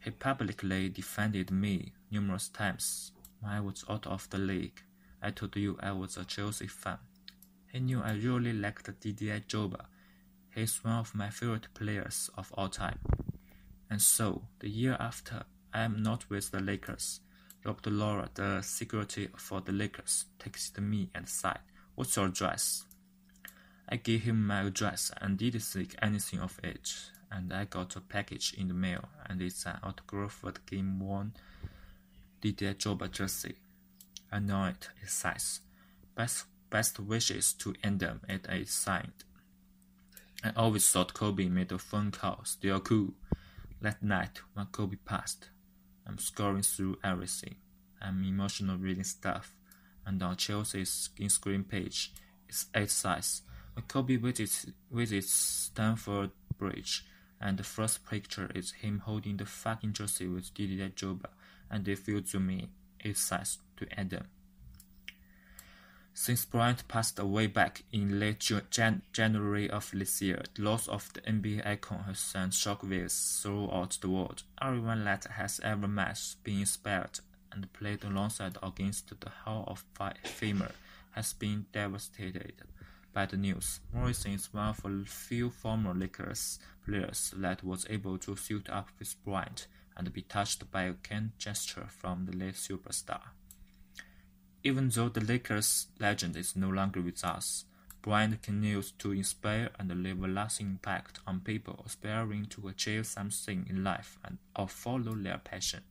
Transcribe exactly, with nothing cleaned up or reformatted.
He publicly defended me numerous times when I was out of the league. I told you I was a Chelsea fan. He knew I really liked Didier Drogba. He's one of my favorite players of all time. And so, the year after, I am not with the Lakers. Robert Laura, the security for the Lakers, texted me and said, "What's your address?" I gave him my address and didn't think anything of it, and I got a package in the mail, and it's an autographed game-worn Didier Drogba jersey. I know it, it says, best, best wishes to Adam, and it's signed. I always thought Kobe made a phone call, still cool. That night, when Kobe passed, I'm scrolling through everything. I'm emotional reading stuff, and on Chelsea's Instagram page, it says, when Kobe visits, visits Stamford Bridge, and the first picture is him holding the fucking jersey with Didier Drogba, and if you zoom in, it says, to Adam. Since Bryant passed away back in late Jan January of this year, the loss of the N B A icon has sent shockwaves throughout the world. Everyone that has ever met, been inspired, and played alongside against the Hall of Famer has been devastated by the news. Morrison is one of the few former Lakers players that was able to suit up with Bryant and be touched by a kind gesture from the late superstar. Even though the Lakers legend is no longer with us, Bryant continues to inspire and leave a lasting impact on people aspiring to achieve something in life and or follow their passion.